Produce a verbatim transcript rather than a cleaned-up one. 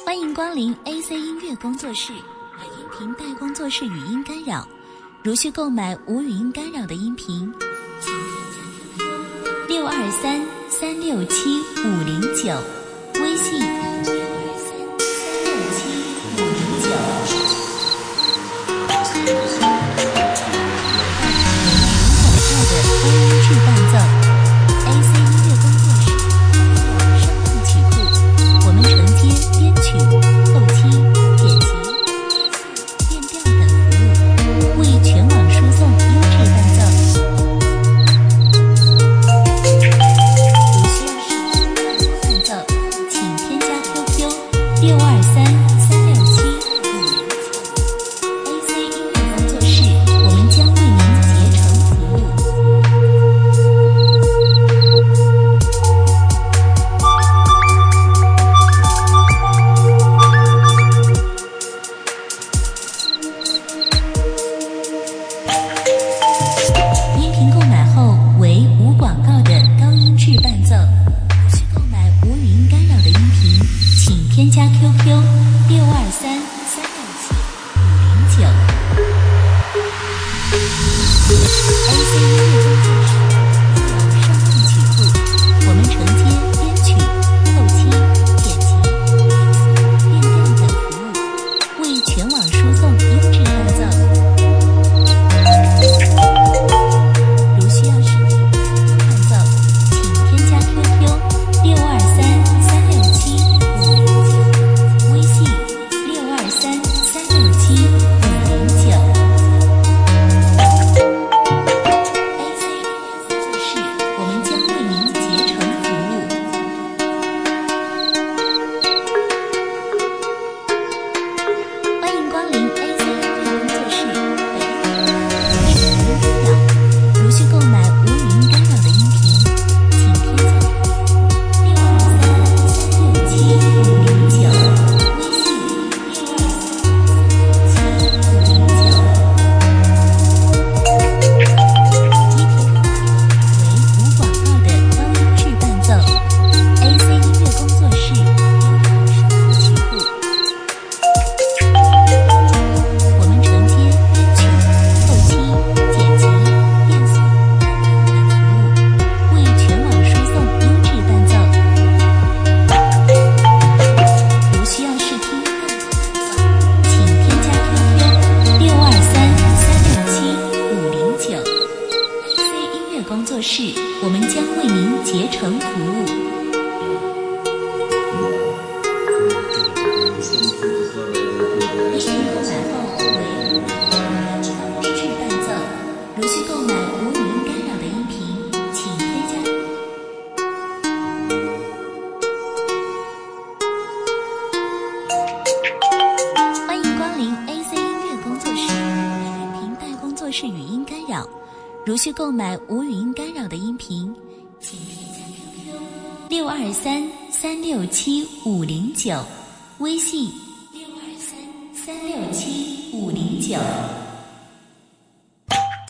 欢迎光临 A C 音乐工作室，音频带工作室语音干扰。如需购买无语音干扰的音频，请添加 Q Q 六二三三六七五零九，微信六二三三六七五零九。的高音质伴奏 A C 音乐工作室声浪曲库，我们承接编曲、后期、剪辑、变调等服务，为全网输送优质伴奏。如需要视听伴奏，请添加 Q Q 六二三三六七五零九。A C 音乐工作室，我们将为您竭诚服务。音频购买后为无广告的高音质伴奏。需购买无语音干扰的音频，请添加 Q Q 六二三三六七五零九。A C 音乐工作室声浪曲库，我们承接编曲、后期、剪辑、变调等服务，为全网输送优质伴奏。如需要视听伴奏，请添加 Q Q 六二三三六七五零九，微信六二三三六七五零九。A C 音乐工作室，我们将为您竭诚服务。欢迎光临 A C 音乐工作室，本是无语音干扰。如需购买无语音干扰的音频，请添加六二三三六七五零九，微信六二三三六七五零九。音频购买为无广告的高音质伴奏。A C 音乐工作室优良声浪曲库，我们承接编曲、后期、剪辑、变速、变调等服务，为全网输送优质伴奏。如需要视听伴奏，请添加 Q Q 六二三三六七五零九。A C 音乐工作室，我们将为您竭诚服务。音频购买后为无高音质伴奏。如需购买无语音干扰的音频，请添加。欢迎光临 A C 音乐工作室，音频带工作室语音干扰。如需购买无语音干扰的音频，请添加 Q Q 六二三三六七五零九，微信六二三三六七五零九。